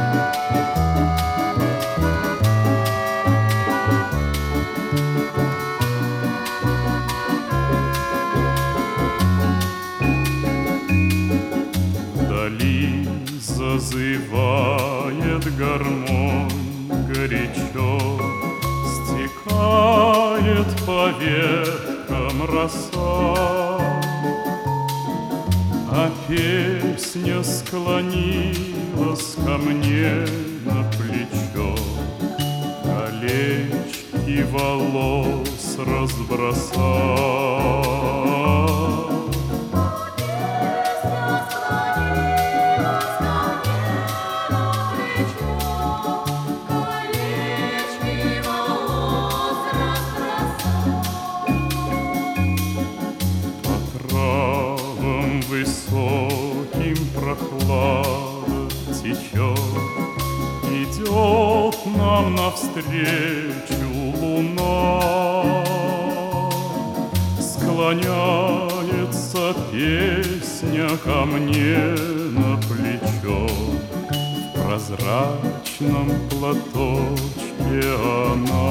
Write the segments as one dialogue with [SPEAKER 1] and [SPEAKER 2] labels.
[SPEAKER 1] Вдали зазывает гармонь горячо, стекает по веткам роса, а песня склонилась ко мне на плечо, колечки волос разбросав. Высоким прохлада течет, идет нам навстречу луна, склоняется песня ко мне на плечо, в прозрачном платочке она.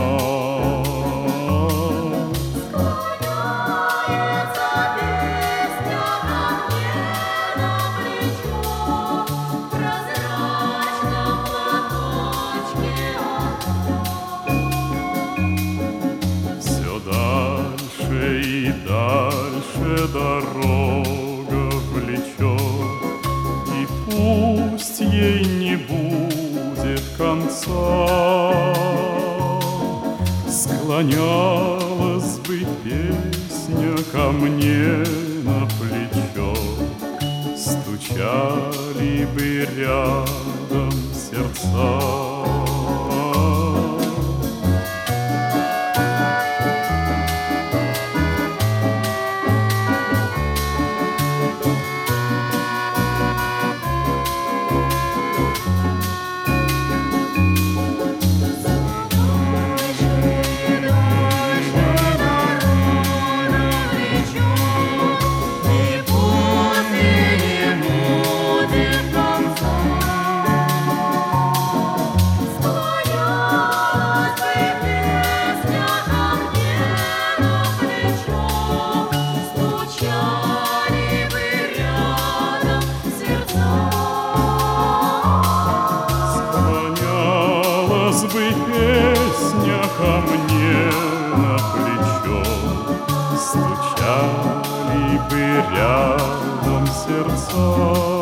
[SPEAKER 1] И дальше дорога влечет, и пусть ей не будет конца, склонялась бы песня ко мне на плечо, стучали бы рядом сердца. Бы песня ко мне на плечо, стучали бы рядом сердца.